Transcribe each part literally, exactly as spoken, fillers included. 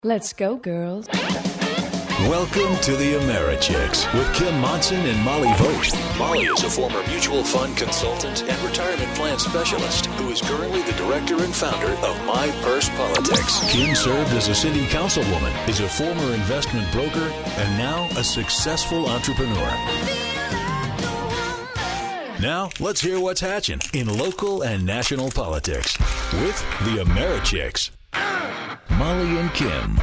Let's go, girls. Welcome to the AmeriChicks with Kim Monson and Molly Vogt. Molly is a former mutual fund consultant and retirement plan specialist who is currently the director and founder of My Purse Politics. Kim served as a city councilwoman, is a former investment broker, and now a successful entrepreneur. Now, let's hear what's hatching in local and national politics with the AmeriChicks. Molly and Kim.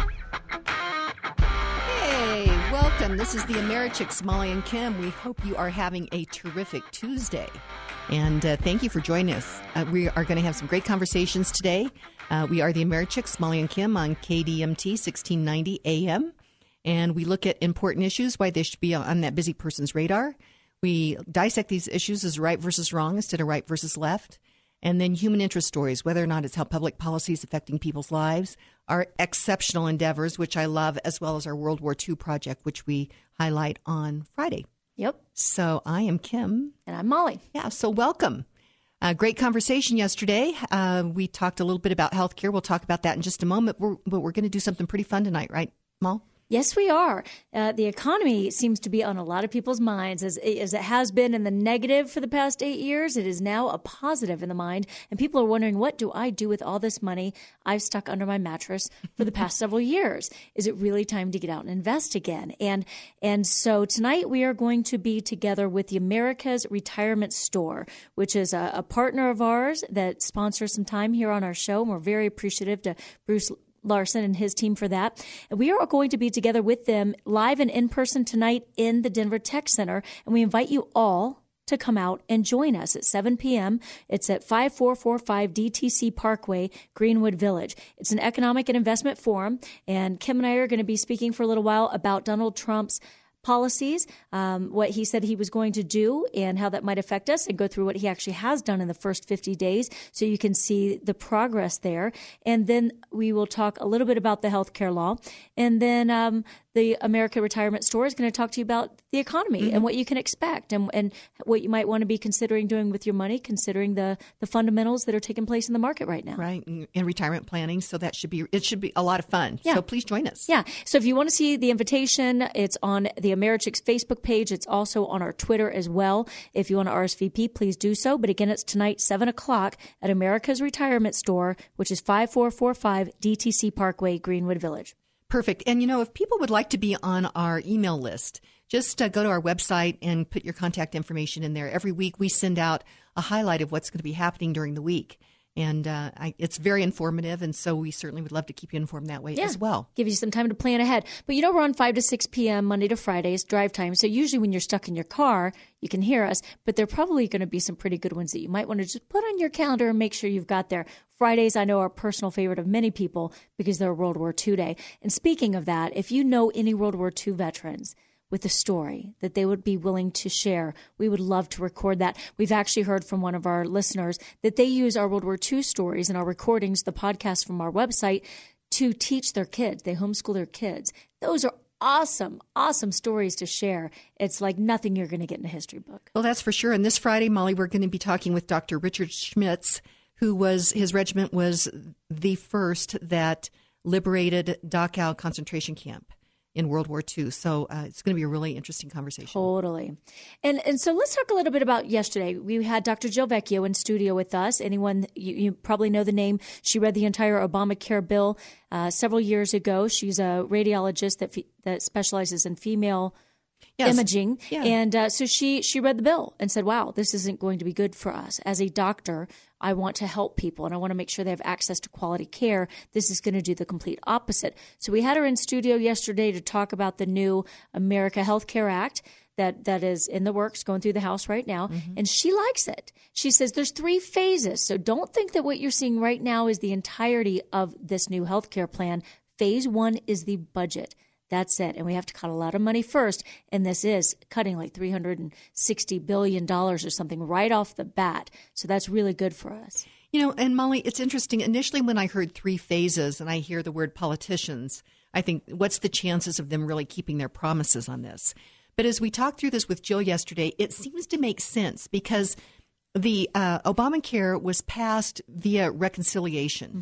Hey, welcome. This is the AmeriChicks, Molly and Kim. We hope you are having a terrific Tuesday. And uh, thank you for joining us. Uh, we are going to have some great conversations today. Uh, we are the AmeriChicks, Molly and Kim, on K D M T sixteen ninety A M. And we look at important issues, why they should be on that busy person's radar. We dissect these issues as right versus wrong instead of right versus left. And then human interest stories, whether or not it's how public policy is affecting people's lives, our exceptional endeavors, which I love, as well as our World War Two project, which we highlight on Friday. Yep. So I am Kim. And I'm Molly. Yeah, so welcome. Uh, great conversation yesterday. Uh, we talked a little bit about healthcare. We'll talk about that in just a moment. We're, but we're going to do something pretty fun tonight, right, Mol? Yes, we are. Uh, the economy seems to be on a lot of people's minds, as, as it has been in the negative for the past eight years. It is now a positive in the mind, and people are wondering, what do I do with all this money I've stuck under my mattress for the past several years? Is it really time to get out and invest again? And and so tonight we are going to be together with the America's Retirement Store, which is a, a partner of ours that sponsors some time here on our show, and we're very appreciative to Bruce Larson and his team for that. And we are going to be together with them live and in person tonight in the Denver Tech Center. And we invite you all to come out and join us at seven p.m. It's at five four four five D T C Parkway, Greenwood Village. It's an economic and investment forum. And Kim and I are going to be speaking for a little while about Donald Trump's policies, um, what he said he was going to do and how that might affect us, and go through what he actually has done in the first fifty days so you can see the progress there. And then we will talk a little bit about the healthcare law. And then um, the America Retirement Store is going to talk to you about the economy mm-hmm. and what you can expect and, and what you might want to be considering doing with your money, considering the, the fundamentals that are taking place in the market right now. Right. In retirement planning. So that should be, it should be a lot of fun. Yeah. So please join us. Yeah. So if you want to see the invitation, it's on the AmeriChicks Facebook page. It's also on our Twitter as well. If you want to R S V P, please do so. But again, it's tonight, seven o'clock at America's Retirement Store, which is five four four five D T C Parkway, Greenwood Village. Perfect. And, you know, if people would like to be on our email list, just uh, go to our website and put your contact information in there. Every week we send out a highlight of what's going to be happening during the week. And uh, I, it's very informative, and so we certainly would love to keep you informed that way yeah. as well. Give you some time to plan ahead. But, you know, we're on five to six p.m. Monday to Fridays, drive time. So usually when you're stuck in your car, you can hear us. But there are probably going to be some pretty good ones that you might want to just put on your calendar and make sure you've got there. Fridays, I know, are a personal favorite of many people because they're World War Two Day. And speaking of that, if you know any World War Two veterans with a story that they would be willing to share, we would love to record that. We've actually heard from one of our listeners that they use our World War Two stories and our recordings, the podcast from our website, to teach their kids. They homeschool their kids. Those are awesome, awesome stories to share. It's like nothing you're going to get in a history book. Well, that's for sure. And this Friday, Molly, we're going to be talking with Doctor Richard Schmitz, who was, his regiment was the first that liberated Dachau concentration camp in World War Two. So uh, it's going to be a really interesting conversation. Totally. And and so let's talk a little bit about yesterday. We had Doctor Jill Vecchio in studio with us. Anyone, you, you probably know the name. She read the entire Obamacare bill uh, several years ago. She's a radiologist that fe- that specializes in female Yes. imaging. Yeah. And uh, so she, she read the bill and said, wow, this isn't going to be good for us. As a doctor, I want to help people and I want to make sure they have access to quality care. This is going to do the complete opposite. So we had her in studio yesterday to talk about the new America Health Care Act that, that is in the works, going through the House right now. Mm-hmm. And she likes it. She says there's three phases. So don't think that what you're seeing right now is the entirety of this new health care plan. Phase one is the budget. That's it. And we have to cut a lot of money first. And this is cutting like three hundred sixty billion dollars or something right off the bat. So that's really good for us. You know, and Molly, it's interesting. Initially, when I heard three phases and I hear the word politicians, I think, what's the chances of them really keeping their promises on this? But as we talked through this with Jill yesterday, it seems to make sense because the uh, Obamacare was passed via reconciliation. Mm-hmm.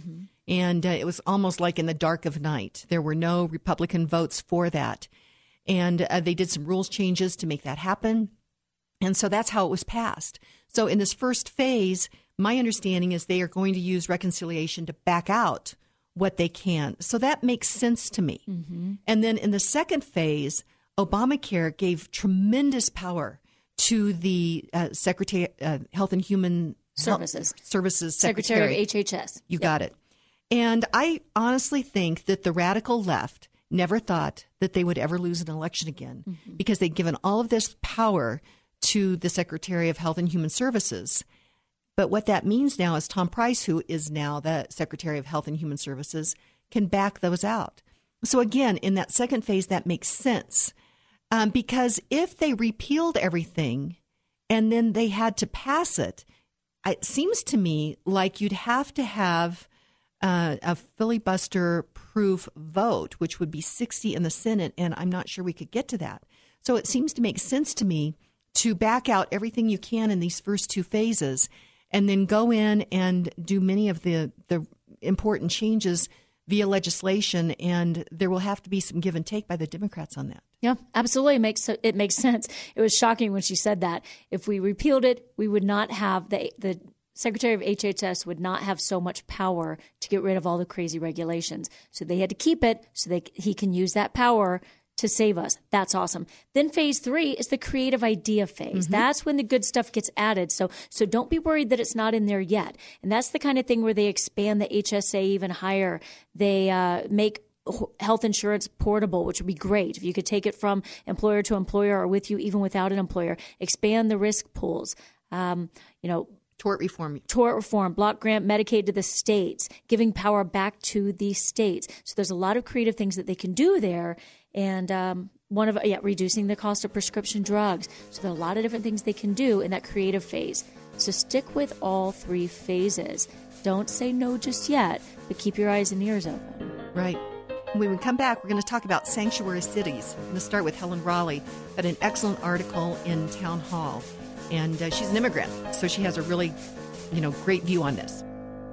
And uh, it was almost like in the dark of night. There were no Republican votes for that. And uh, they did some rules changes to make that happen. And so that's how it was passed. So in this first phase, my understanding is they are going to use reconciliation to back out what they can. So that makes sense to me. Mm-hmm. And then in the second phase, Obamacare gave tremendous power to the uh, Secretary uh, Health and Human Services Health Services Secretary, Secretary of H H S. You yep. got it. And I honestly think that the radical left never thought that they would ever lose an election again mm-hmm. because they'd given all of this power to the Secretary of Health and Human Services. But what that means now is Tom Price, who is now the Secretary of Health and Human Services, can back those out. So again, in that second phase, that makes sense. Um, because if they repealed everything and then they had to pass it, it seems to me like you'd have to have uh, a filibuster-proof vote, which would be sixty in the Senate, and I'm not sure we could get to that. So it seems to make sense to me to back out everything you can in these first two phases and then go in and do many of the, the important changes via legislation, and there will have to be some give and take by the Democrats on that. Yeah, absolutely. It makes it makes sense. It was shocking when she said that. If we repealed it, we would not have the the Secretary of H H S would not have so much power to get rid of all the crazy regulations. So they had to keep it so they he can use that power to save us. That's awesome. Then phase three is the creative idea phase. Mm-hmm. That's when the good stuff gets added. So so don't be worried that it's not in there yet. And that's the kind of thing where they expand the H S A even higher. They uh, make health insurance portable, which would be great if you could take it from employer to employer or with you even without an employer. Expand the risk pools. Um, you know, Tort reform. Tort reform, block grant Medicaid to the states, giving power back to the states. So there's a lot of creative things that they can do there. And um, one of, yeah, reducing the cost of prescription drugs. So there are a lot of different things they can do in that creative phase. So stick with all three phases. Don't say no just yet, but keep your eyes and ears open. Right. When we come back, we're going to talk about sanctuary cities. I'm going to start with Helen Raleigh, had an excellent article in Town Hall. And uh, she's an immigrant, so she has a really, you know, great view on this.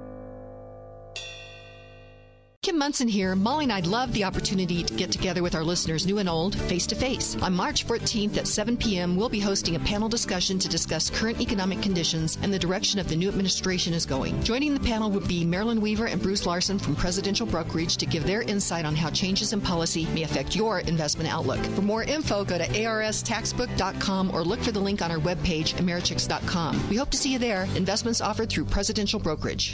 Kim Munson here. Molly and I love the opportunity to get together with our listeners, new and old, face-to-face. On March fourteenth at seven p.m., we'll be hosting a panel discussion to discuss current economic conditions and the direction of the new administration is going. Joining the panel would be Marilyn Weaver and Bruce Larson from Presidential Brokerage to give their insight on how changes in policy may affect your investment outlook. For more info, go to A R S taxbook dot com or look for the link on our webpage, Americhicks dot com. We hope to see you there. Investments offered through Presidential Brokerage.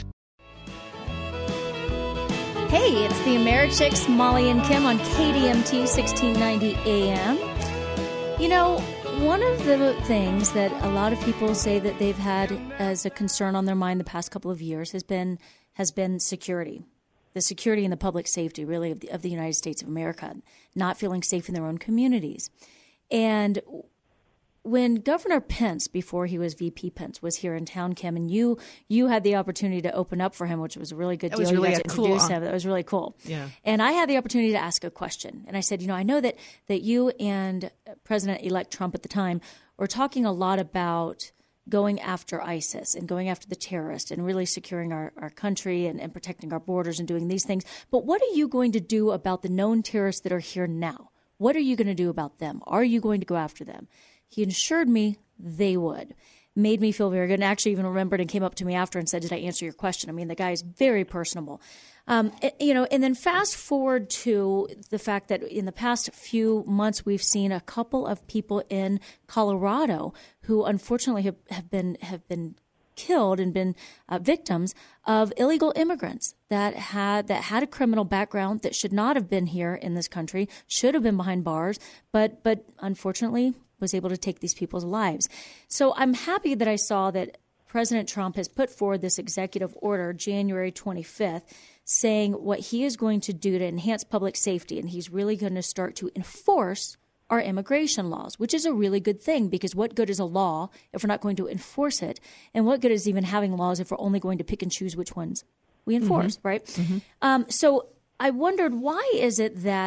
Hey, it's the Americhicks, Molly and Kim on K D M T sixteen ninety A M. You know, one of the things that a lot of people say that they've had as a concern on their mind the past couple of years has been has been security. The security and the public safety, really, of the, of the United States of America, not feeling safe in their own communities. And when Governor Pence, before he was V P Pence, was here in town, Kim, and you you had the opportunity to open up for him, which was a really good that deal. Was really you got to introduce cool. him. That was really cool. Yeah. And I had the opportunity to ask a question. And I said, you know, I know that, that you and President-elect Trump at the time were talking a lot about going after ISIS and going after the terrorists and really securing our, our country and, and protecting our borders and doing these things. But what are you going to do about the known terrorists that are here now? What are you going to do about them? Are you going to go after them? He assured me they would. Made me feel very good, and actually even remembered and came up to me after and said, did I answer your question? I mean, the guy is very personable. Um, you know, and then fast forward to the fact that in the past few months, we've seen a couple of people in Colorado who unfortunately have, have been have been killed and been uh, victims of illegal immigrants that had that had a criminal background that should not have been here in this country, should have been behind bars, but but unfortunately was able to take these people's lives. So I'm happy that I saw that President Trump has put forward this executive order January twenty-fifth saying what he is going to do to enhance public safety, and he's really going to start to enforce our immigration laws, which is a really good thing, because what good is a law if we're not going to enforce it? And what good is even having laws if we're only going to pick and choose which ones we enforce, mm-hmm. right? Mm-hmm. Um, so I wondered, why is it that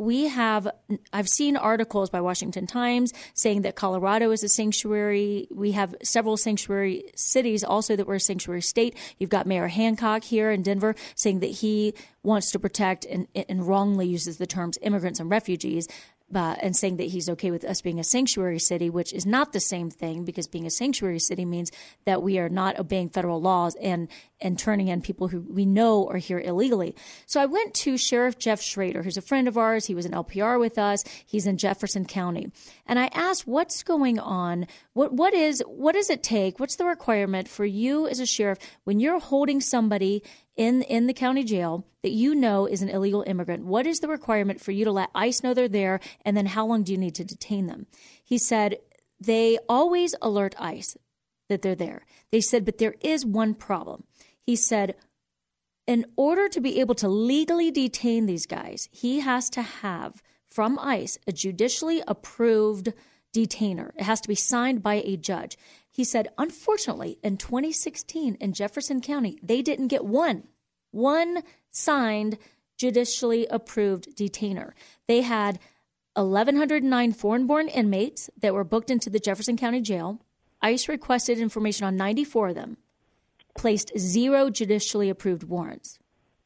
we have, I've seen articles by Washington Times saying that Colorado is a sanctuary. We have several sanctuary cities also that were a sanctuary state. You've got Mayor Hancock here in Denver saying that he wants to protect and, and wrongly uses the terms immigrants and refugees. Uh, and saying that he's okay with us being a sanctuary city, which is not the same thing, because being a sanctuary city means that we are not obeying federal laws and and turning in people who we know are here illegally. So I went to Sheriff Jeff Schrader, who's a friend of ours. He was in L P R with us. He's in Jefferson County. And I asked, what's going on? What what is what does it take? What's the requirement for you as a sheriff when you're holding somebody in in the county jail that you know is an illegal immigrant? What is the requirement for you to let ICE know they're there? And then how long do you need to detain them? He said they always alert ICE that they're there. They said, but there is one problem. He said, in order to be able to legally detain these guys, he has to have from ICE a judicially approved detainer. It has to be signed by a judge. He said, unfortunately, in twenty sixteen in Jefferson County, they didn't get one, one signed judicially approved detainer. They had one thousand one hundred nine foreign-born inmates that were booked into the Jefferson County Jail. ICE requested information on ninety-four of them, placed zero judicially approved warrants.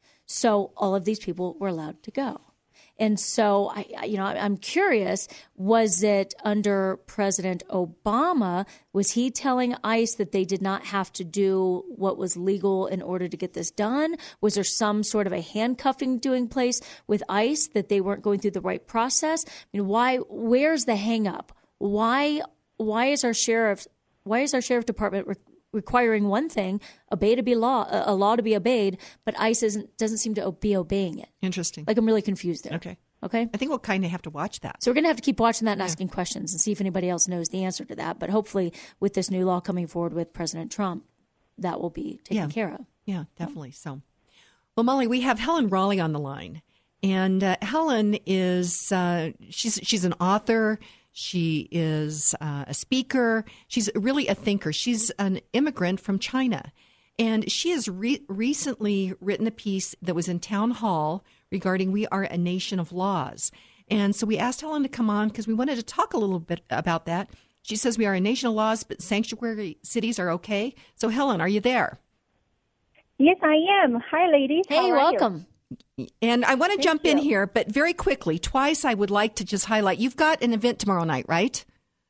So all of these people were allowed to go. And so, I, you know, I'm curious, was it under President Obama, was he telling ICE that they did not have to do what was legal in order to get this done? Was there some sort of a handcuffing doing place with ICE that they weren't going through the right process? I mean, why, where's the hang up? Why, why is our sheriff, why is our sheriff department re- requiring one thing, obey to be law, a law to be obeyed, but ICE isn't, doesn't seem to be obeying it? Interesting. Like, I'm really confused there. Okay. Okay. I think we'll kind of have to watch that. So we're going to have to keep watching that and yeah. asking questions and see if anybody else knows the answer to that. But hopefully with this new law coming forward with President Trump, that will be taken yeah. care of. Yeah, definitely. So, well, Molly, we have Helen Raleigh on the line. And uh, Helen is, uh, she's she's an author. She is uh, a speaker. She's really a thinker. She's an immigrant from China. And she has re- recently written a piece that was in Town Hall regarding We Are a Nation of Laws. And so we asked Helen to come on because we wanted to talk a little bit about that. She says we are a nation of laws, but sanctuary cities are okay. So, Helen, are you there? Yes, I am. Hi, ladies. Hey, welcome. You? And I want to Thank jump you. in here, but very quickly, twice I would like to just highlight, you've got an event tomorrow night, right?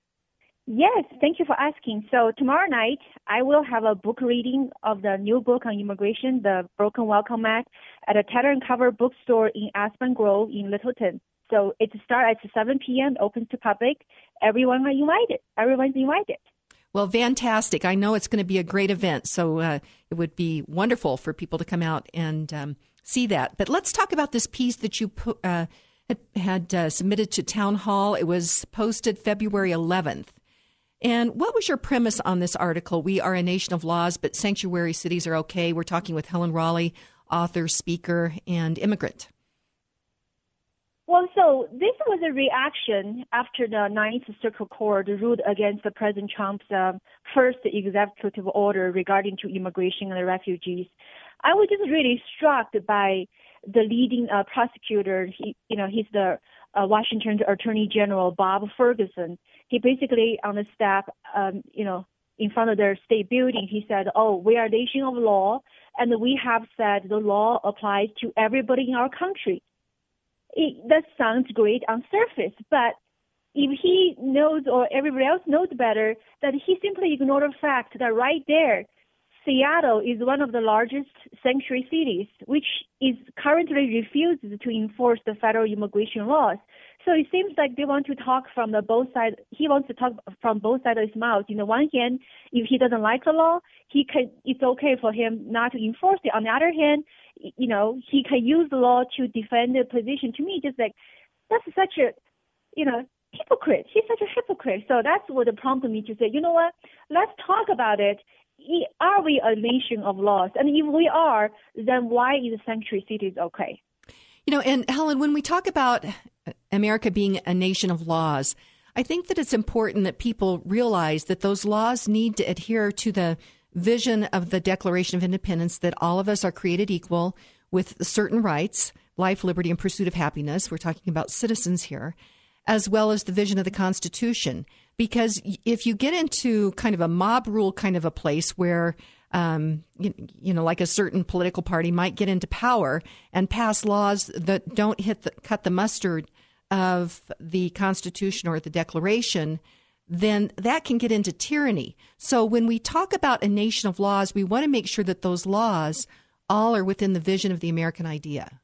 Yes, thank you for asking. So tomorrow night, I will have a book reading of the new book on immigration, The Broken Welcome Mat, at a Tattered and Cover bookstore in Aspen Grove in Littleton. So it starts at seven p.m., opens to public. Everyone are invited. Everyone's invited. Well, fantastic. I know it's going to be a great event, so uh, it would be wonderful for people to come out and um, see that. But let's talk about this piece that you put, uh, had, had uh, submitted to Town Hall. It was posted February eleventh. And what was your premise on this article? We are a nation of laws, but sanctuary cities are okay. We're talking with Helen Raleigh, author, speaker, and immigrant. Well, so this was a reaction after the Ninth Circuit Court ruled against the President Trump's um, first executive order regarding to immigration and refugees. I was just really struck by the leading uh, prosecutor. He, you know, he's the uh, Washington Attorney General Bob Ferguson. He basically on the step, um, you know, in front of their state building, he said, "Oh, we are a nation of law, and we have said the law applies to everybody in our country." It, that sounds great on surface, but if he knows or everybody else knows better, that he simply ignored the fact that right there, Seattle is one of the largest sanctuary cities, which is currently refuses to enforce the federal immigration laws. So it seems like they want to talk from the both sides. He wants to talk from both sides of his mouth. On the one hand, if he doesn't like the law, he can. It's okay for him not to enforce it. On the other hand, you know, he can use the law to defend the position. To me, just like that's such a, you know, hypocrite. He's such a hypocrite. So that's what prompted me to say, you know what? Let's talk about it. Are we a nation of laws? And if we are, then why is sanctuary cities okay? You know, and Helen, when we talk about America being a nation of laws, I think that it's important that people realize that those laws need to adhere to the vision of the Declaration of Independence, that all of us are created equal with certain rights, life, liberty, and pursuit of happiness. We're talking about citizens here, as well as the vision of the Constitution. Because if you get into kind of a mob rule kind of a place where, um, you, you know, like a certain political party might get into power and pass laws that don't hit the, cut the mustard of the Constitution or the Declaration, then that can get into tyranny. So when we talk about a nation of laws, we want to make sure that those laws all are within the vision of the American idea.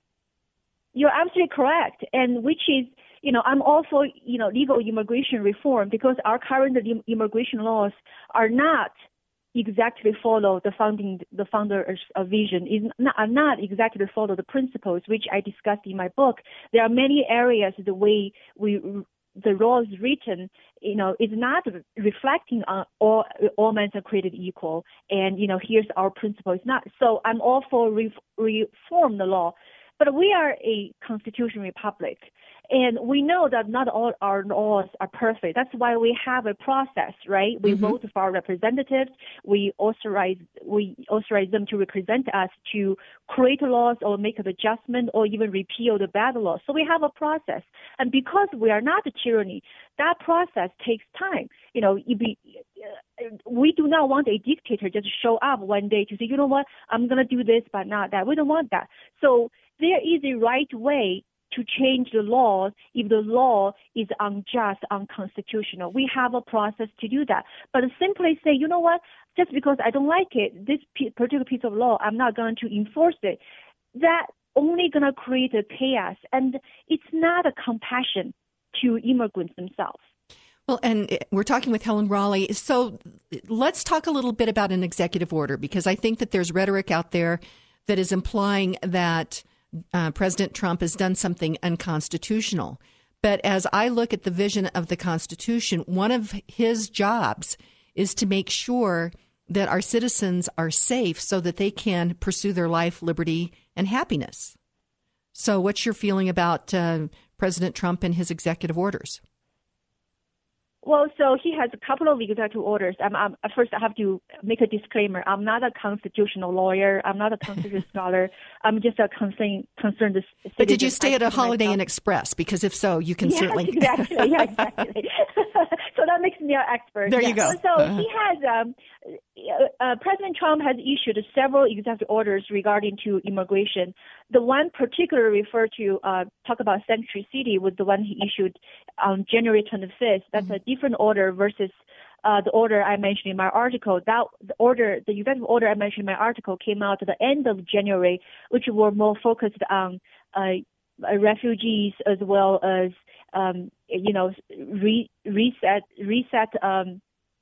You're absolutely correct, and which is, you know, I'm all for, you know, legal immigration reform because our current immigration laws are not exactly follow the founding, the founder's vision, is not, are not exactly follow the principles which I discussed in my book. There are many areas the way we the law is written, you know, is not reflecting on all all men are created equal, and you know, here's our principle. It's not. So I'm all for re- reform the law. But we are a constitutional republic, and we know that not all our laws are perfect. That's why we have a process, right? We mm-hmm. vote for our representatives. We authorize we authorize them to represent us to create laws or make an adjustment or even repeal the bad laws. So we have a process, and because we are not a tyranny, that process takes time. You know, you be, uh, we do not want a dictator just show up one day to say, you know what, I'm going to do this, but not that. We don't want that. So there is a right way to change the laws if the law is unjust, unconstitutional. We have a process to do that. But simply say, you know what, just because I don't like it, this particular piece of law, I'm not going to enforce it, that only going to create a chaos. And it's not a compassion to immigrants themselves. Well, and we're talking with Helen Raleigh. So let's talk a little bit about an executive order, because I think that there's rhetoric out there that is implying that Uh, President Trump has done something unconstitutional. But as I look at the vision of the Constitution, one of his jobs is to make sure that our citizens are safe so that they can pursue their life, liberty, and happiness. So what's your feeling about uh, President Trump and his executive orders? Well, so he has a couple of executive orders. I'm, I'm, first, I have to make a disclaimer. I'm not a constitutional lawyer. I'm not a constitutional scholar. I'm just a concern, concerned citizen. But did you stay at a Holiday Inn Express? Because if so, you can yes, certainly. exactly. Yeah, exactly. So that makes me an expert. There yeah. you go. So uh-huh. he has, um, uh, President Trump has issued several executive orders regarding to immigration. The one particularly referred to, uh, talk about Sanctuary City, was the one he issued on January twenty-fifth. That's mm-hmm. a different order versus uh, the order I mentioned in my article. That the order, the executive order I mentioned in my article, came out at the end of January, which were more focused on uh, refugees as well as um, you know re- reset reset um,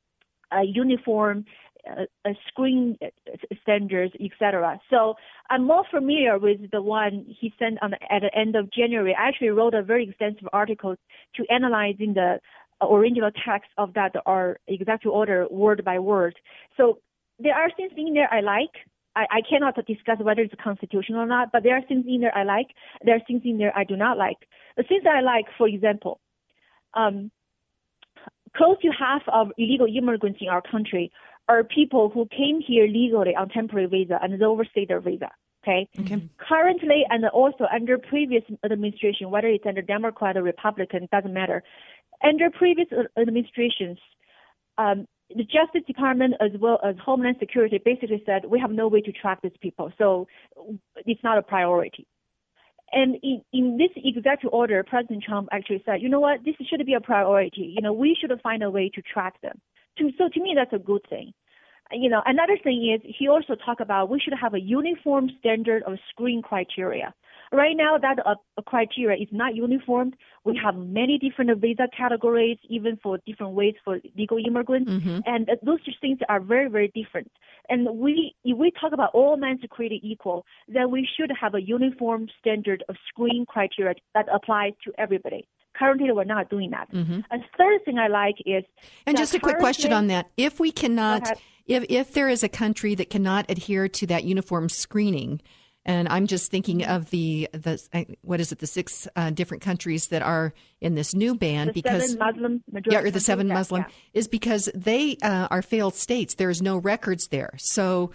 a uniform. Uh, uh, screen standards, et cetera. So I'm more familiar with the one he sent on at the end of January. I actually wrote a very extensive article to analyzing the original text of that or executive order word by word. So there are things in there I like. I, I cannot discuss whether it's constitutional or not, but there are things in there I like. There are things in there I do not like. The things I like, for example, um, close to half of illegal immigrants in our country are people who came here legally on temporary visa and they overstayed their visa. Okay? okay. Currently, and also under previous administration, whether it's under Democrat or Republican, doesn't matter. Under previous administrations, um, the Justice Department as well as Homeland Security basically said we have no way to track these people, so it's not a priority. And in, in this executive order, President Trump actually said, you know what, this should be a priority. You know, we should find a way to track them. To, so to me, that's a good thing. You know, another thing is he also talked about we should have a uniform standard of screening criteria. Right now, that uh, criteria is not uniform. We have many different visa categories, even for different ways for legal immigrants, mm-hmm. and uh, those things are very, very different. And we, if we talk about all men are created equal, then we should have a uniform standard of screening criteria that applies to everybody. Currently, we're not doing that. Mm-hmm. A third thing I like is... And just a quick question on that. If we cannot, if, if there is a country that cannot adhere to that uniform screening, and I'm just thinking of the, the what is it, the six uh, different countries that are in this new ban. The because seven Muslim majority Yeah, or the seven countries, Muslim, yeah. is because they uh, are failed states. There is no records there. So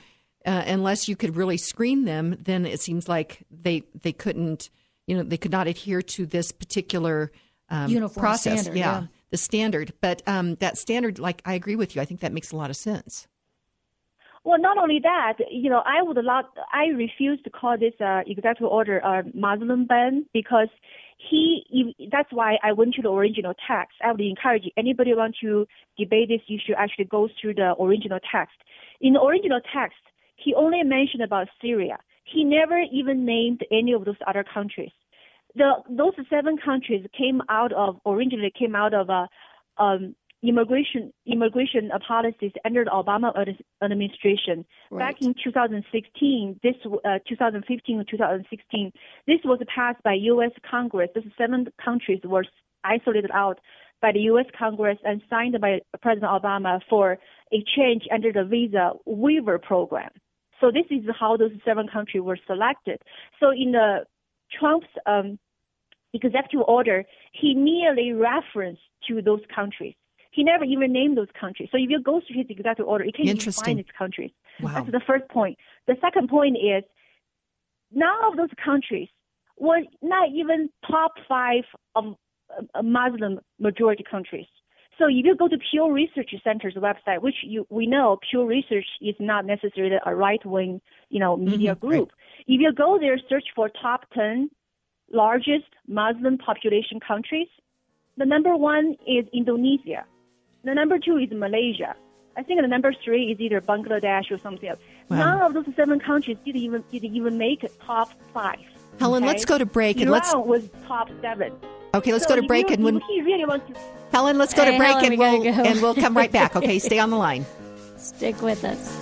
uh, unless you could really screen them, then it seems like they they couldn't, you know, they could not adhere to this particular um, uniform process. standard. Yeah, Yeah. the standard. But um, that standard, like I agree with you. I think that makes a lot of sense. Well, not only that, you know, I would not, I refuse to call this uh, executive order a Muslim ban because he, that's why I went to the original text. I would encourage anybody who wants to debate this issue actually goes through the original text. In the original text, he only mentioned about Syria. He never even named any of those other countries. The, those seven countries came out of, originally came out of a, um, immigration immigration policies under the Obama administration. Right. Back in two thousand sixteen, this uh, twenty fifteen or two thousand sixteen, this was passed by U S Congress. These seven countries were isolated out by the U S Congress and signed by President Obama for a change under the visa waiver program. So this is how those seven countries were selected. So in the Trump's um, executive order, he merely referenced to those countries. He never even named those countries. So if you go through his executive order, you can't even find these countries. Wow. That's the first point. The second point is none of those countries were not even top five of uh, Muslim majority countries. So if you go to Pew Research Center's website, which you, we know Pew Research is not necessarily a right-wing, you know, media mm-hmm, group. Right. If you go there, search for top ten largest Muslim population countries, the number one is Indonesia. The number two is Malaysia. I think the number three is either Bangladesh or something else. Wow. None of those seven countries didn't even didn't even make top five. Helen, okay? let's go to break and Iran let's was top seven. Okay, let's so go to break you, and when he really wants to. Helen, let's go hey, to break Helen, and we we'll go. and we'll come right back. Okay, stay on the line. Stick with us.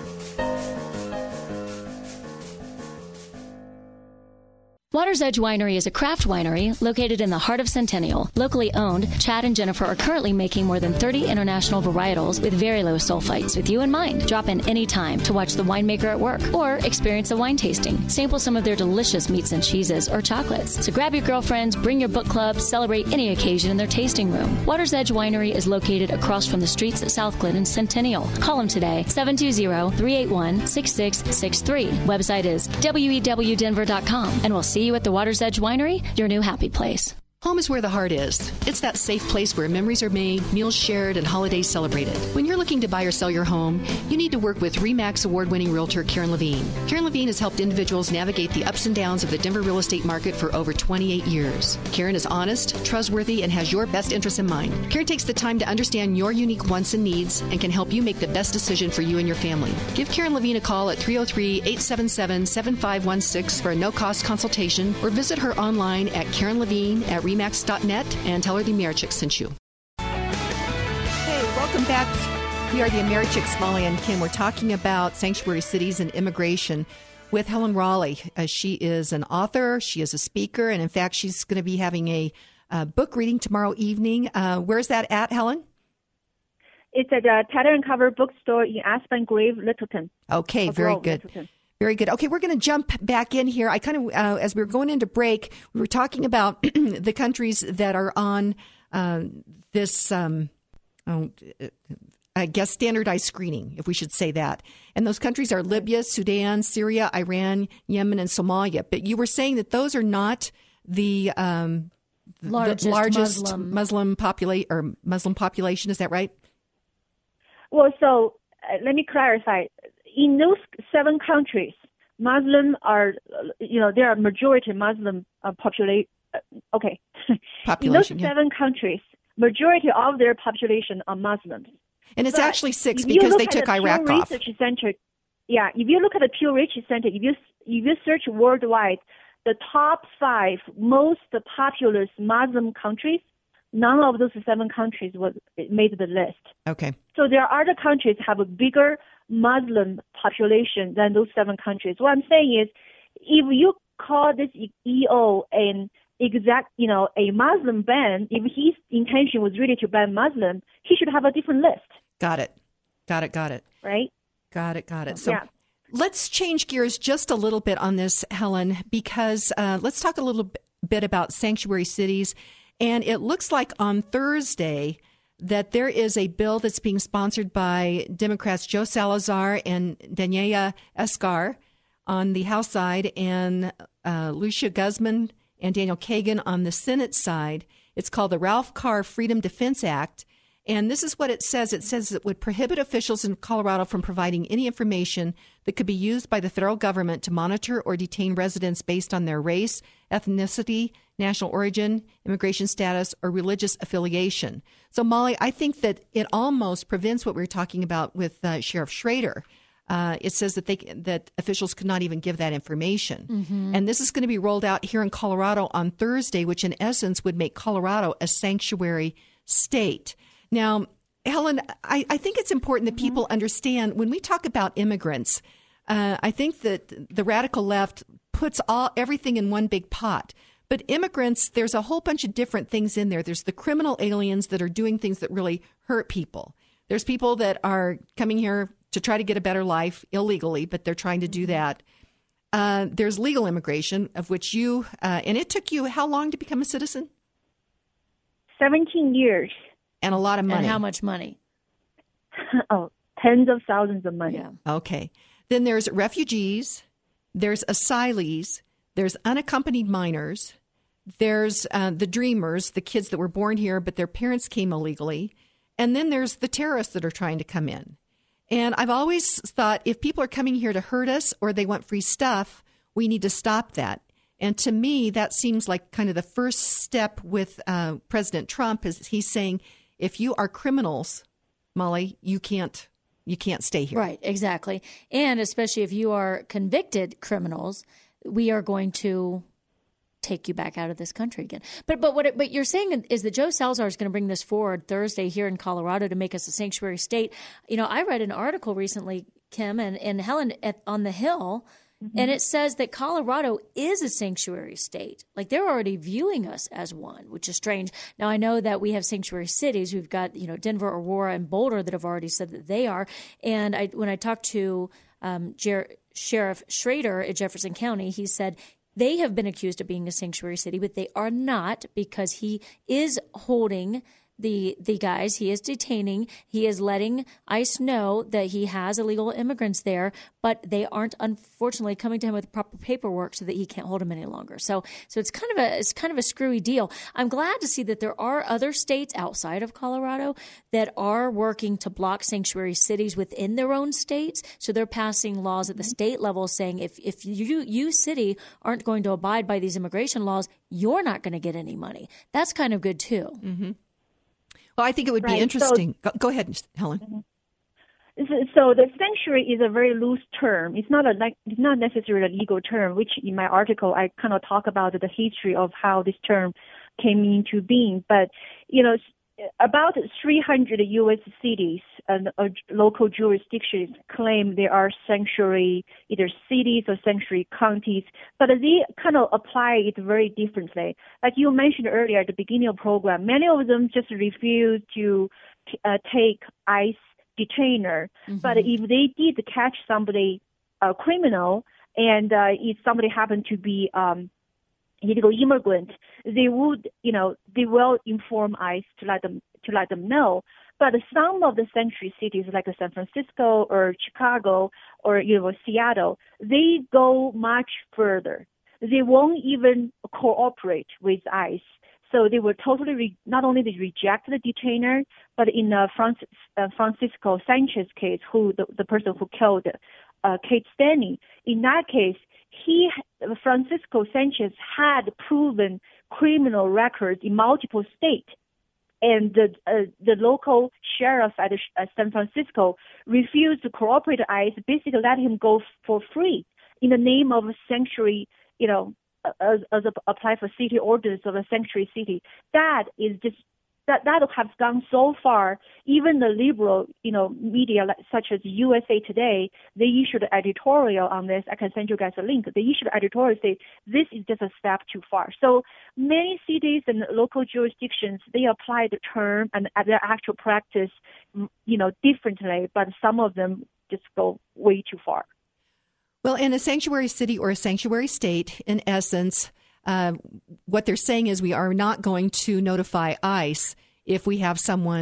Water's Edge Winery is a craft winery located in the heart of Centennial. Locally owned, Chad and Jennifer are currently making more than thirty international varietals with very low sulfites with you in mind. Drop in anytime to watch the winemaker at work or experience a wine tasting. Sample some of their delicious meats and cheeses or chocolates. So grab your girlfriends, bring your book club, celebrate any occasion in their tasting room. Water's Edge Winery is located across from the streets at South Glen in Centennial. Call them today, seven two zero, three eight one, six six six three. Website is w e w denver dot com, and we'll see you at the Water's Edge Winery, your new happy place. Home is where the heart is. It's that safe place where memories are made, meals shared, and holidays celebrated. When you're looking to buy or sell your home, you need to work with RE/MAX award-winning realtor Karen Levine. Karen Levine has helped individuals navigate the ups and downs of the Denver real estate market for over twenty-eight years. Karen is honest, trustworthy, and has your best interests in mind. Karen takes the time to understand your unique wants and needs and can help you make the best decision for you and your family. Give Karen Levine a call at three oh three, eight seven seven, seven five one six for a no-cost consultation or visit her online at Karen Levine at re max dot net and tell her the Americhicks sent you. Hey, welcome back. We are the Americhicks, Molly and Kim. We're talking about sanctuary cities and immigration with Helen Raleigh. Uh, she is an author, she is a speaker, and in fact, she's going to be having a uh, book reading tomorrow evening. Uh, where's that at, Helen? It's at the Tattered and Cover Bookstore in Aspen Grove, Littleton. Okay, very Grove, good. Littleton. Very good. Okay, we're going to jump back in here. I kind of, uh, as we were going into break, we were talking about the countries that are on uh, this, um, oh, I guess, standardized screening, if we should say that. And those countries are Libya, Sudan, Syria, Iran, Yemen, and Somalia. But you were saying that those are not the, um, largest, the largest Muslim, Muslim population or Muslim population. Is that right? Well, so uh, let me clarify. In those seven countries, Muslim are, you know, there are majority Muslim uh, population. Uh, okay. Population, In those yeah. seven countries, majority of their population are Muslims. And it's but actually six if because you they look took at the Iraq Pew off. Research Center, yeah, if you look at the Pew Research Center, if you if you search worldwide, the top five most populous Muslim countries, none of those seven countries was made the list. Okay. So there are other countries have a bigger Muslim population than those seven countries. What I'm saying is, if you call this E O an exact, you know, a Muslim ban, if his intention was really to ban Muslim, he should have a different list. Got it. Got it. Got it. Right? Got it. Got it. So yeah. Let's change gears just a little bit on this, Helen, because uh, let's talk a little bit about sanctuary cities. And it looks like on Thursday, that there is a bill that's being sponsored by Democrats Joe Salazar and Daniela Escar on the House side and uh, Lucia Guzman and Daniel Kagan on the Senate side. It's called the Ralph Carr Freedom Defense Act. And this is what it says. It says it would prohibit officials in Colorado from providing any information that could be used by the federal government to monitor or detain residents based on their race, ethnicity, national origin, immigration status, or religious affiliation. So, Molly, I think that it almost prevents what we were talking about with uh, Sheriff Schrader. Uh, it says that they that officials could not even give that information. Mm-hmm. And this is going to be rolled out here in Colorado on Thursday, which in essence would make Colorado a sanctuary state. Now, Helen, I, I think it's important that people understand when we talk about immigrants, uh, I think that the radical left puts all everything in one big pot. But immigrants, there's a whole bunch of different things in there. There's the criminal aliens that are doing things that really hurt people. There's people that are coming here to try to get a better life illegally, but they're trying to do that. Uh, there's legal immigration, of which you, uh, and it took you how long to become a citizen? seventeen years. And a lot of money. And how much money? Oh, tens of thousands of money. Yeah. Okay. Then there's refugees, there's asylees, there's unaccompanied minors, there's uh, the dreamers, the kids that were born here, but their parents came illegally. And then there's the terrorists that are trying to come in. And I've always thought if people are coming here to hurt us or they want free stuff, we need to stop that. And to me, that seems like kind of the first step with uh, President Trump is he's saying, if you are criminals, Molly, you can't you can't stay here. Right, exactly. And especially if you are convicted criminals, we are going to take you back out of this country again. But but what it, but you're saying is that Joe Salazar is going to bring this forward Thursday here in Colorado to make us a sanctuary state. You know, I read an article recently, Kim, and, and Helen at, on the Hill, mm-hmm. and it says that Colorado is a sanctuary state. Like they're already viewing us as one, which is strange. Now, I know that we have sanctuary cities. We've got, you know, Denver, Aurora, and Boulder that have already said that they are. And I, when I talked to um, Jer- Sheriff Schrader at Jefferson County, he said they have been accused of being a sanctuary city, but they are not because he is holding the the guys. He is detaining. He is letting ICE know that he has illegal immigrants there, but they aren't unfortunately coming to him with proper paperwork so that he can't hold them any longer. So so it's kind of a it's kind of a screwy deal. I'm glad to see that there are other states outside of Colorado that are working to block sanctuary cities within their own states. So they're passing laws at the state level saying if if you you city aren't going to abide by these immigration laws, you're not going to get any money. That's kind of good too. Mm-hmm. Well, I think it would right. be interesting. So, go, go ahead, Helen. So the sanctuary is a very loose term. It's not a it's not necessarily a legal term, which in my article I kind of talk about the history of how this term came into being. But, you know, about three hundred U S cities and uh, local jurisdictions claim they are sanctuary, either cities or sanctuary counties, but they kind of apply it very differently. Like you mentioned earlier at the beginning of the program, many of them just refuse to uh, take ICE detainer. Mm-hmm. But if they did catch somebody, a uh, criminal, and uh, if somebody happened to be um, illegal immigrant, they would, you know, they will inform ICE to let them to let them know. But some of the sanctuary cities, like San Francisco or Chicago or you know Seattle, they go much further. They won't even cooperate with ICE. So they will totally re- not only they reject the detainer, but in uh, Francis, uh, Francisco Sanchez case, who the, the person who killed uh, Kate Stanley, in that case, he Francisco Sanchez had proven criminal records in multiple states, and the uh, the local sheriff at uh, San Francisco refused to cooperate with ICE, basically let him go for free in the name of a sanctuary, you know, as, as a, apply for city ordinance of a sanctuary city. That is just that that has gone so far. Even the liberal, you know, media like, such as U S A Today, they issued an editorial on this. I can send you guys a link. They issued an editorial say this is just a step too far. So many cities and local jurisdictions, they apply the term and their actual practice, you know, differently. But some of them just go way too far. Well, in a sanctuary city or a sanctuary state, in essence, uh, what they're saying is we are not going to notify ICE if we have someone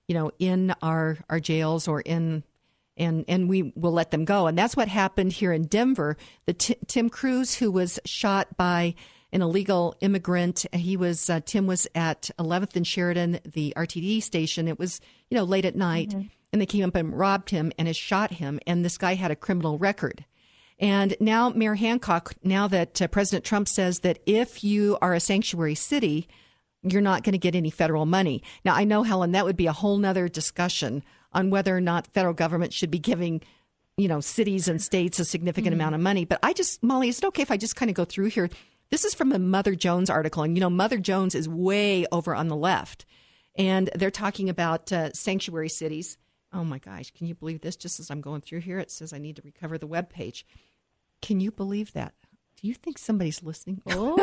you know, in our, our jails or in, and, and we will let them go. And that's what happened here in Denver. The T- Tim Cruz, who was shot by an illegal immigrant, he was, uh, Tim was at eleventh and Sheridan, the R T D station. It was, you know, late at night, mm-hmm. and they came up and robbed him and has shot him. And this guy had a criminal record. And now Mayor Hancock, now that uh, President Trump says that if you are a sanctuary city, you're not going to get any federal money. Now, I know, Helen, that would be a whole nother discussion on whether or not the federal government should be giving, you know, cities and states a significant mm-hmm. amount of money. But I just, Molly, is it okay if I just kind of go through here? This is from a Mother Jones article. And, you know, Mother Jones is way over on the left. And they're talking about uh, sanctuary cities. Oh, my gosh. Can you believe this? Just as I'm going through here, it says I need to recover the web page. Can you believe that? Do you think somebody's listening?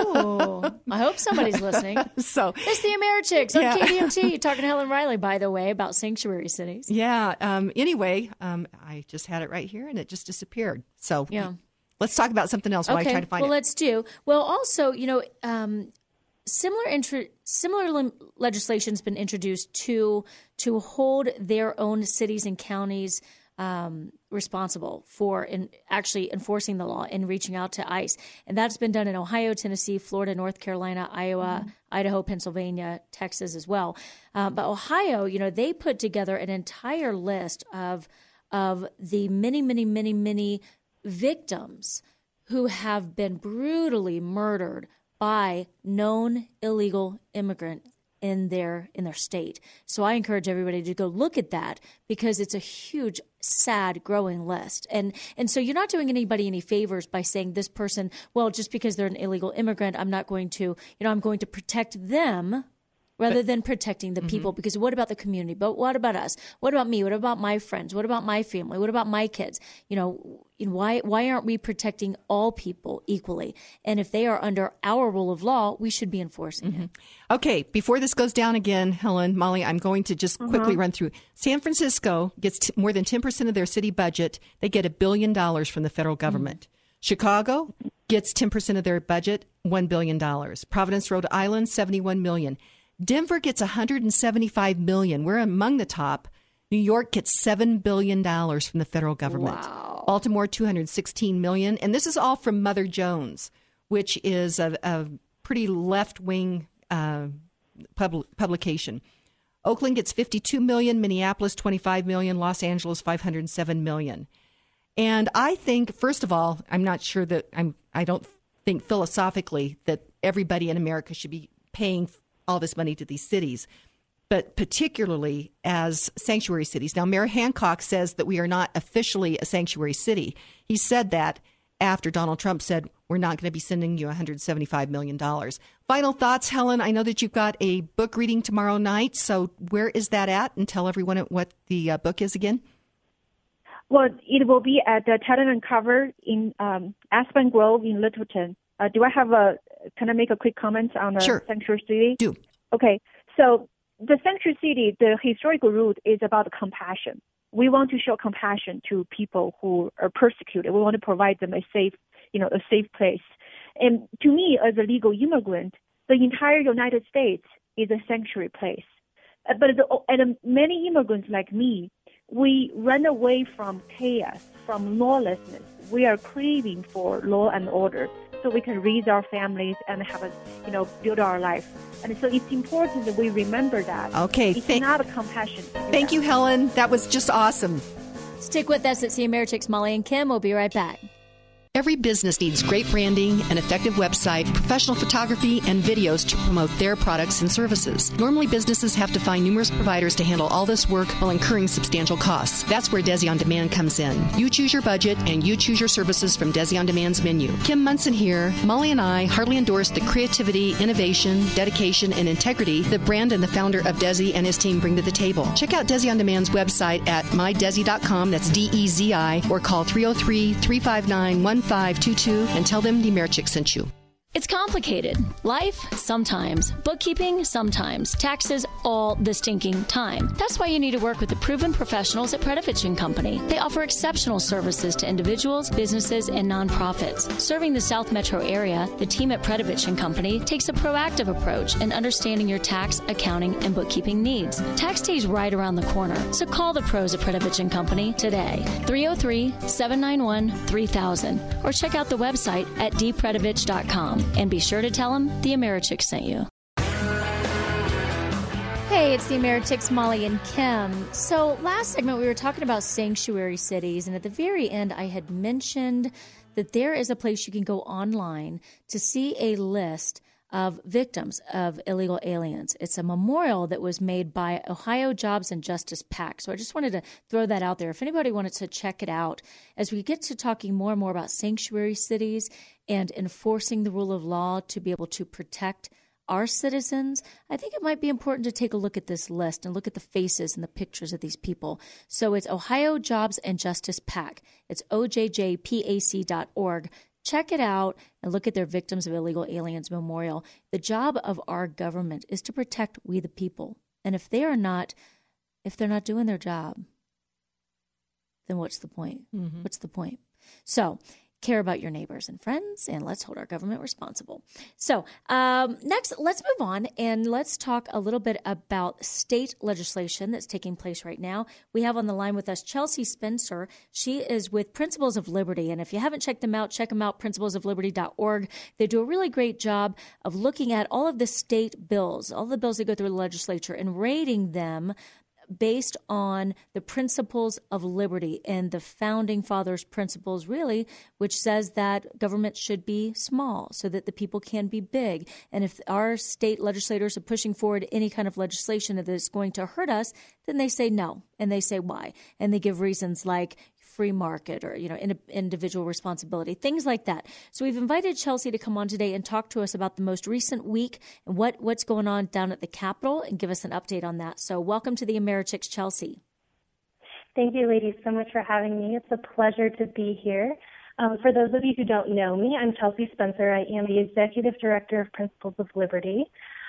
Oh, I hope somebody's listening. So it's the Americhicks on yeah. K D M T talking to Helen Riley, by the way, about sanctuary cities. Yeah. Um, anyway, um, I just had it right here and it just disappeared. So yeah. let's talk about something else while okay. I try to find well, it. Well, let's do. Well, also, you know, um, similar intro- similar le- legislation has been introduced to to hold their own cities and counties Um, responsible for in actually enforcing the law and reaching out to ICE. And that's been done in Ohio, Tennessee, Florida, North Carolina, Iowa, mm-hmm. Idaho, Pennsylvania, Texas as well. Uh, but Ohio, you know, they put together an entire list of of the many, many, many, many victims who have been brutally murdered by known illegal immigrants in their in their state. So I encourage everybody to go look at that because it's a huge, sad, growing list. And and so you're not doing anybody any favors by saying this person, well, just because they're an illegal immigrant, I'm not going to, you know, I'm going to protect them rather but, than protecting the mm-hmm. people. Because what about the community? But what about us? What about me? What about my friends? What about my family? What about my kids? You know, why why aren't we protecting all people equally? And if they are under our rule of law, we should be enforcing mm-hmm. it. Okay, before this goes down again, Helen, Molly, I'm going to just uh-huh. quickly run through. San Francisco gets t- more than ten percent of their city budget. They get a billion dollars from the federal government. Mm-hmm. Chicago gets ten percent of their budget, one billion dollars. Providence, Rhode Island, seventy-one million dollars. Denver gets one hundred seventy-five million dollars. We're among the top. New York gets seven billion dollars from the federal government. Wow. Baltimore, two hundred sixteen million dollars. And this is all from Mother Jones, which is a, a pretty left-wing uh, pub- publication. Oakland gets fifty-two million dollars. Minneapolis, twenty-five million dollars. Los Angeles, five hundred seven million dollars. And I think, first of all, I'm not sure that I'm, I don't think philosophically that everybody in America should be paying all this money to these cities, but particularly as sanctuary cities. Now, Mayor Hancock says that we are not officially a sanctuary city. He said that after Donald Trump said, we're not going to be sending you one hundred seventy-five million dollars. Final thoughts, Helen? I know that you've got a book reading tomorrow night, so where is that at? And tell everyone what the uh, book is again. Well, it will be at the Talent Uncover in um, Aspen Grove in Littleton. Uh, do I have a, can I make a quick comment on the sure. sanctuary city? Do. Okay. So the sanctuary city, the historical root is about compassion. We want to show compassion to people who are persecuted. We want to provide them a safe, you know, a safe place. And to me, as a legal immigrant, the entire United States is a sanctuary place. Uh, but the, and many immigrants like me, we run away from chaos, from lawlessness. We are craving for law and order, so we can raise our families and have a, you know, build our life. And so it's important that we remember that. Okay. It's Th- not a compassion. Thank that. you, Helen. That was just awesome. Stick with us. It's the Americhicks, Molly and Kim. We'll be right back. Every business needs great branding, an effective website, professional photography, and videos to promote their products and services. Normally, businesses have to find numerous providers to handle all this work while incurring substantial costs. That's where Desi On Demand comes in. You choose your budget, and you choose your services from Desi On Demand's menu. Kim Munson here. Molly and I heartily endorse the creativity, innovation, dedication, and integrity that Brand and the founder of Desi and his team bring to the table. Check out Desi On Demand's website at my desi dot com, that's D E Z I, or call three oh three, three five nine, one five two two and tell them the Americhicks sent you. It's complicated. Life, sometimes. Bookkeeping, sometimes. Taxes, all the stinking time. That's why you need to work with the proven professionals at Predovich and Company. They offer exceptional services to individuals, businesses, and nonprofits. Serving the South Metro area, the team at Predovich and Company takes a proactive approach in understanding your tax, accounting, and bookkeeping needs. Tax day is right around the corner, so call the pros at Predovich and Company today. three oh three, seven nine one, three thousand or check out the website at d predovich dot com. And be sure to tell them the Americhicks sent you. Hey, it's the Americhicks, Molly and Kim. So last segment, we were talking about sanctuary cities. And at the very end, I had mentioned that there is a place you can go online to see a list of victims of illegal aliens. It's a memorial that was made by Ohio Jobs and Justice PAC. So I just wanted to throw that out there. If anybody wanted to check it out, as we get to talking more and more about sanctuary cities and enforcing the rule of law to be able to protect our citizens, I think it might be important to take a look at this list and look at the faces and the pictures of these people. So it's Ohio Jobs and Justice PAC. It's O J J P A C dot org. Check it out and look at their Victims of Illegal Aliens Memorial. The job of our government is to protect we the people. And if they are not, if they're not doing their job, then what's the point? Mm-hmm. What's the point? So care about your neighbors and friends, and let's hold our government responsible. So um, next, let's move on, and let's talk a little bit about state legislation that's taking place right now. We have on the line with us Chelsea Spencer. She is with Principles of Liberty, and if you haven't checked them out, check them out, principles of liberty dot org. They do a really great job of looking at all of the state bills, all the bills that go through the legislature, and rating them based on the principles of liberty and the founding fathers' principles, really, which says that government should be small so that the people can be big. And if our state legislators are pushing forward any kind of legislation that is going to hurt us, then they say no, and they say why. And they give reasons like free market or, you know, in, individual responsibility, things like that. So we've invited Chelsea to come on today and talk to us about the most recent week and what, what's going on down at the Capitol and give us an update on that. So welcome to the Americhicks, Chelsea. Thank you, ladies, so much for having me. It's a pleasure to be here. Um, for those of you who don't know me, I'm Chelsea Spencer. I am the Executive Director of Principles of Liberty.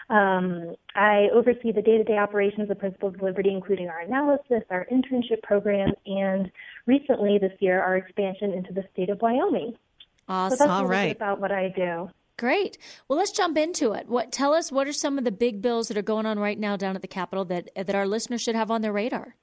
Um, I oversee the day-to-day operations of Principles of Liberty, including our analysis, our internship program, and recently this year, our expansion into the state of Wyoming. Awesome. So that's All a right. bit about what I do. Great. Well, let's jump into it. What tell us what are some of the big bills that are going on right now down at the Capitol that that our listeners should have on their radar?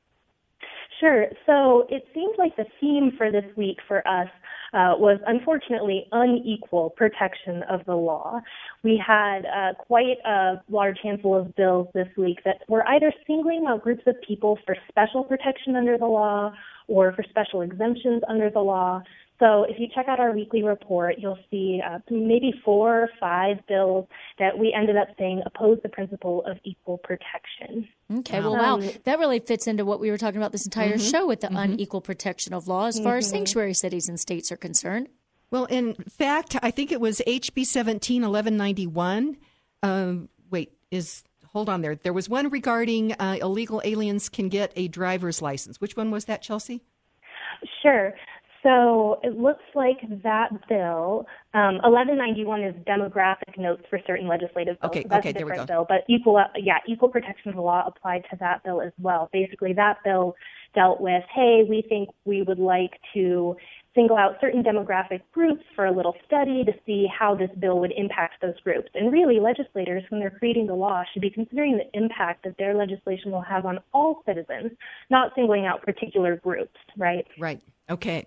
Sure. So it seems like the theme for this week for us uh, was unfortunately unequal protection of the law. We had uh, quite a large handful of bills this week that were either singling out groups of people for special protection under the law or for special exemptions under the law. So if you check out our weekly report, you'll see uh, maybe four or five bills that we ended up saying oppose the principle of equal protection. Okay, well, wow. Um, That really fits into what we were talking about this entire Mm-hmm. show with the Mm-hmm. unequal protection of law as far Mm-hmm. as sanctuary cities and states are concerned. Well, in fact, I think it was H B seventeen eleven ninety-one. Um, wait, is hold on there. There was one regarding uh, illegal aliens can get a driver's license. Which one was that, Chelsea? Sure. So it looks like that bill, um, eleven ninety-one is demographic notes for certain legislative bills. Okay, so that's okay, a there we different go. bill. But equal, uh, yeah, equal protection of the law applied to that bill as well. Basically, that bill dealt with, hey, we think we would like to single out certain demographic groups for a little study to see how this bill would impact those groups. And really, legislators, when they're creating the law, should be considering the impact that their legislation will have on all citizens, not singling out particular groups, right? Right. Okay.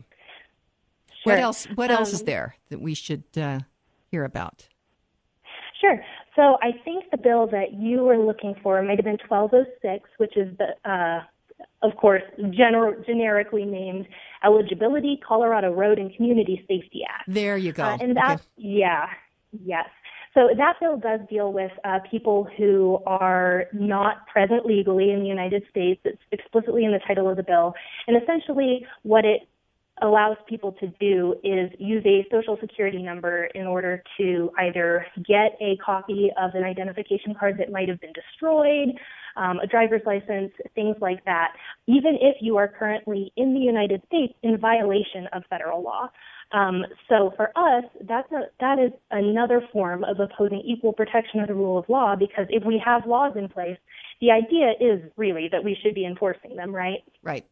Sure. What else? What else Um, is there that we should uh, hear about? Sure. So I think the bill that you were looking for might have been twelve oh six, which is the, uh, of course, gener- generically named Eligibility Colorado Road and Community Safety Act. There you go. Uh, and that, Okay. yeah, yes. So that bill does deal with uh, people who are not present legally in the United States. It's explicitly in the title of the bill. And essentially what it allows people to do is use a social security number in order to either get a copy of an identification card that might have been destroyed, um, a driver's license, things like that, even if you are currently in the United States in violation of federal law. Um, so for us, that's a, that is another form of opposing equal protection of the rule of law, because if we have laws in place, the idea is really that we should be enforcing them, right? Right.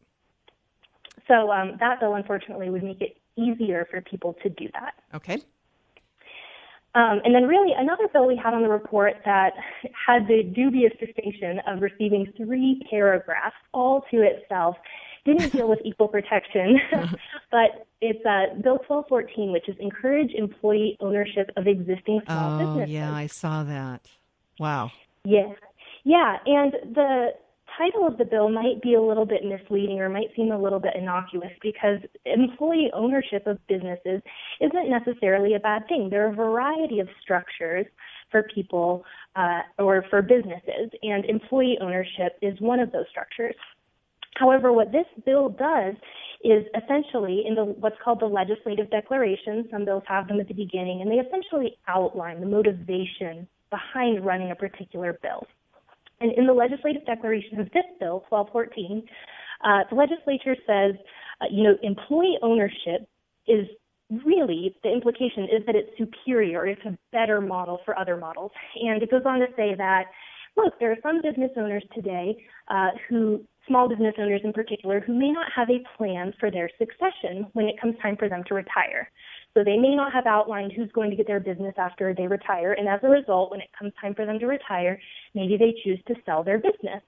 So um, that bill, unfortunately, would make it easier for people to do that. Okay. Um, and then really another bill we had on the report that had the dubious distinction of receiving three paragraphs all to itself didn't deal with equal protection, but it's uh, Bill twelve fourteen, which is encourage employee ownership of existing small oh, businesses. Oh, yeah, I saw that. Wow. Yeah. Yeah, and the title of the bill might be a little bit misleading or might seem a little bit innocuous, because employee ownership of businesses isn't necessarily a bad thing. There are a variety of structures for people uh, or for businesses, and employee ownership is one of those structures. However, what this bill does is essentially in the what's called the legislative declaration, some bills have them at the beginning, and they essentially outline the motivation behind running a particular bill. And in the legislative declaration of this bill, twelve fourteen, uh, the legislature says, uh, you know, employee ownership is really, the implication is that it's superior, it's a better model for other models. And it goes on to say that, look, there are some business owners today uh, who, small business owners in particular, who may not have a plan for their succession when it comes time for them to retire. So they may not have outlined who's going to get their business after they retire, and as a result, when it comes time for them to retire, maybe they choose to sell their business.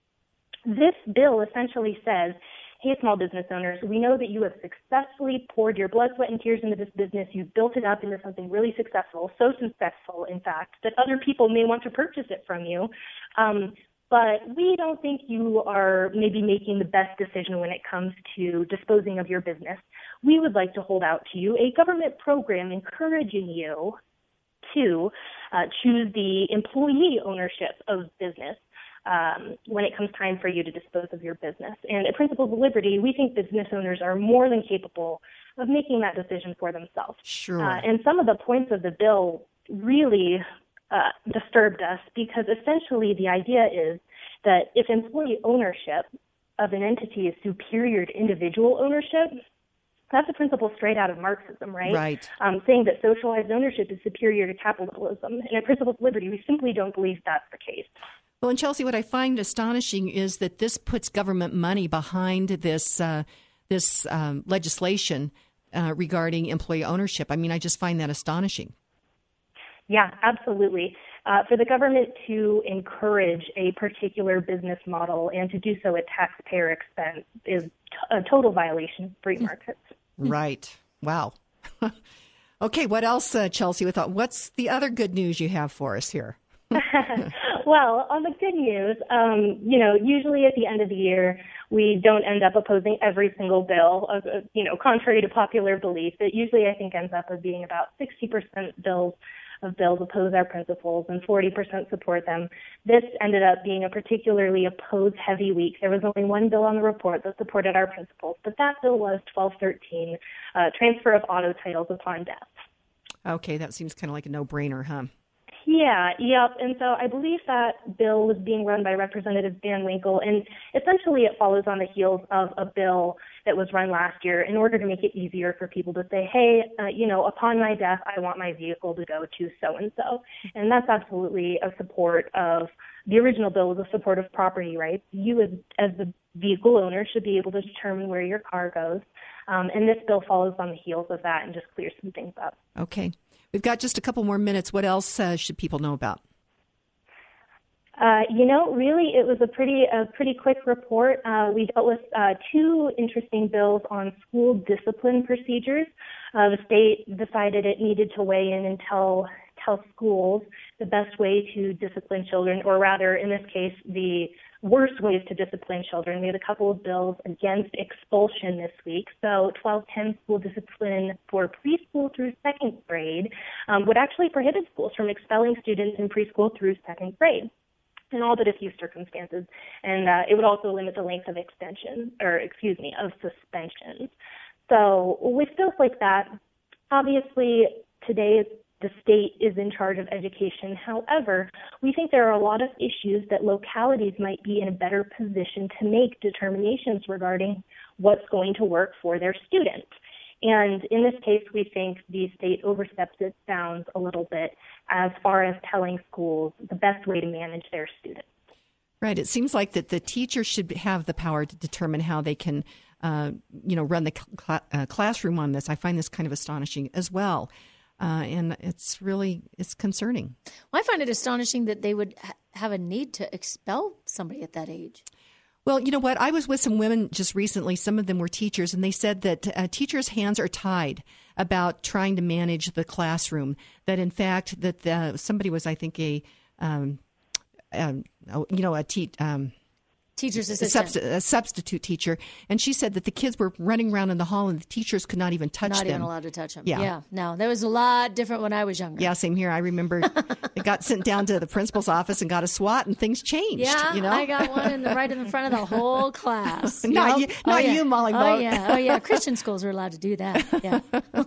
This bill essentially says, hey, small business owners, we know that you have successfully poured your blood, sweat, and tears into this business. You've built it up into something really successful, so successful, in fact, that other people may want to purchase it from you. Um, But we don't think you are maybe making the best decision when it comes to disposing of your business. We would like to hold out to you a government program encouraging you to uh, choose the employee ownership of business um, when it comes time for you to dispose of your business. And at Principles of Liberty, we think business owners are more than capable of making that decision for themselves. Sure. Uh, and some of the points of the bill really Uh, disturbed us, because essentially the idea is that if employee ownership of an entity is superior to individual ownership, that's a principle straight out of Marxism, right? Right. Um, saying that socialized ownership is superior to capitalism. And at Principles of Liberty, we simply don't believe that's the case. Well, and Chelsea, what I find astonishing is that this puts government money behind this uh, this um, legislation uh, regarding employee ownership. I mean, I just find that astonishing. Yeah, absolutely. Uh, for the government to encourage a particular business model and to do so at taxpayer expense is t- a total violation of free markets. Right. Wow. Okay, what else, uh, Chelsea? With what's the other good news you have for us here? Well, on the good news, um, you know, usually at the end of the year, we don't end up opposing every single bill, of, uh, you know, contrary to popular belief. It usually, I think, ends up as being about sixty percent bills of bills oppose our principles and forty percent support them. This ended up being a particularly opposed-heavy week. There was only one bill on the report that supported our principles, but that bill was twelve thirteen, uh, transfer of auto titles upon death. Okay, that seems kind of like a no-brainer, huh? Yeah, yep. And so I believe that bill was being run by Representative Van Winkle, and essentially it follows on the heels of a bill that was run last year in order to make it easier for people to say, hey, uh, you know, upon my death, I want my vehicle to go to so-and-so. And that's absolutely a support of, the original bill was a support of property rights. You as, as the vehicle owner should be able to determine where your car goes. Um, and this bill follows on the heels of that and just clears some things up. Okay. We've got just a couple more minutes. What else uh, should people know about? Uh, you know, really, it was a pretty a pretty quick report. Uh, we dealt with uh, two interesting bills on school discipline procedures. Uh, the state decided it needed to weigh in and tell tell schools the best way to discipline children, or rather, in this case, the worst ways to discipline children. We had a couple of bills against expulsion this week. So twelve ten school discipline for preschool through second grade um, would actually prohibit schools from expelling students in preschool through second grade in all but a few circumstances. And uh, it would also limit the length of extension, or excuse me, of suspensions. So with bills like that, obviously today the state is in charge of education. However, we think there are a lot of issues that localities might be in a better position to make determinations regarding what's going to work for their students. And in this case, we think the state oversteps its bounds a little bit as far as telling schools the best way to manage their students. Right. It seems like that the teacher should have the power to determine how they can, uh, you know, run the cl- uh, classroom on this. I find this kind of astonishing as well. Uh, and it's really, it's concerning. Well, I find it astonishing that they would ha- have a need to expel somebody at that age. Well, you know what? I was with some women just recently. Some of them were teachers, and they said that uh, teachers' hands are tied about trying to manage the classroom. That, in fact, that the, somebody was, I think, a, um, um, you know, a te- um, teacher's a, assistant, subst- a substitute teacher, and she said that the kids were running around in the hall, and the teachers could not even touch not them. even allowed to touch them. Yeah. yeah, no, that was a lot different when I was younger. Yeah, same here. I remember it got sent down to the principal's office and got a SWAT, and things changed. Yeah, you know? I got one in the right in the front of the whole class. Not know? you, not oh, yeah. you, Molly. Oh Vogt. yeah, oh yeah. Christian schools are allowed to do that. Yeah.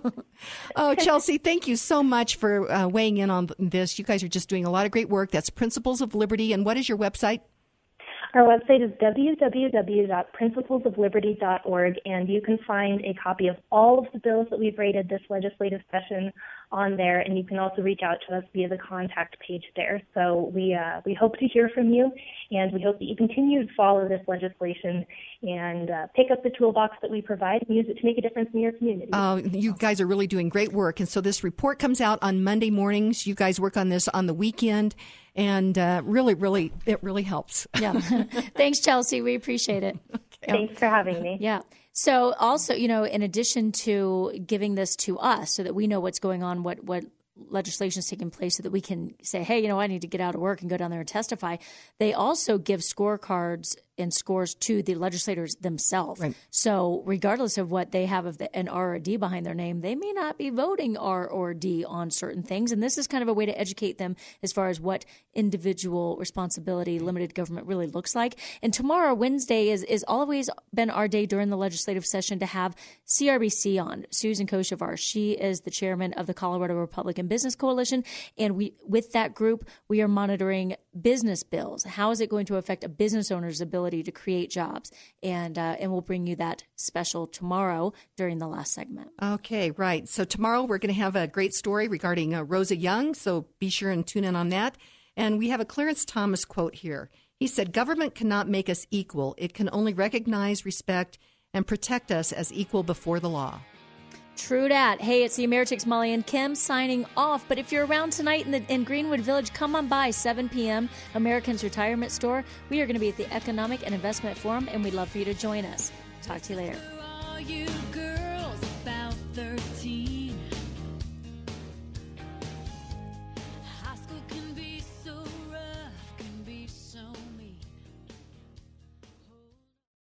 Oh, Chelsea, thank you so much for uh, weighing in on this. You guys are just doing a lot of great work. That's Principles of Liberty. And what is your website? Our website is w w w dot principles of liberty dot org, and you can find a copy of all of the bills that we've rated this legislative session on there, and you can also reach out to us via the contact page there. So we uh, we hope to hear from you, and we hope that you continue to follow this legislation and uh, pick up the toolbox that we provide and use it to make a difference in your community. Uh, you guys are really doing great work. And so this report comes out on Monday mornings. You guys work on this on the weekend, and uh, really, really, it really helps. Yeah. Thanks, Chelsea. We appreciate it. Okay. Thanks for having me. Yeah. So also, you know, in addition to giving this to us so that we know what's going on, what, what legislation is taking place so that we can say, hey, you know, I need to get out of work and go down there and testify. They also give scorecards and scores to the legislators themselves. Right. So regardless of what they have of the, an R or D behind their name, they may not be voting R or D on certain things. And this is kind of a way to educate them as far as what individual responsibility limited government really looks like. And tomorrow, Wednesday, is, is always been our day during the legislative session to have C R B C on. Susan Kochevar, she is the chairman of the Colorado Republican Business Coalition. And we, with that group, we are monitoring business bills. How is it going to affect a business owner's ability to create jobs? And uh, and we'll bring you that special tomorrow during the last segment. Okay, right. So tomorrow we're going to have a great story regarding uh, Rosa Young, so be sure and tune in on that. And we have a Clarence Thomas quote here. He said, "Government cannot make us equal. It can only recognize, respect, and protect us as equal before the law." True dat. Hey, it's the Americhicks, Molly and Kim signing off. But if you're around tonight in, the, in Greenwood Village, come on by, seven p.m., Americans Retirement Store. We are going to be at the Economic and Investment Forum, and we'd love for you to join us. Talk to you later.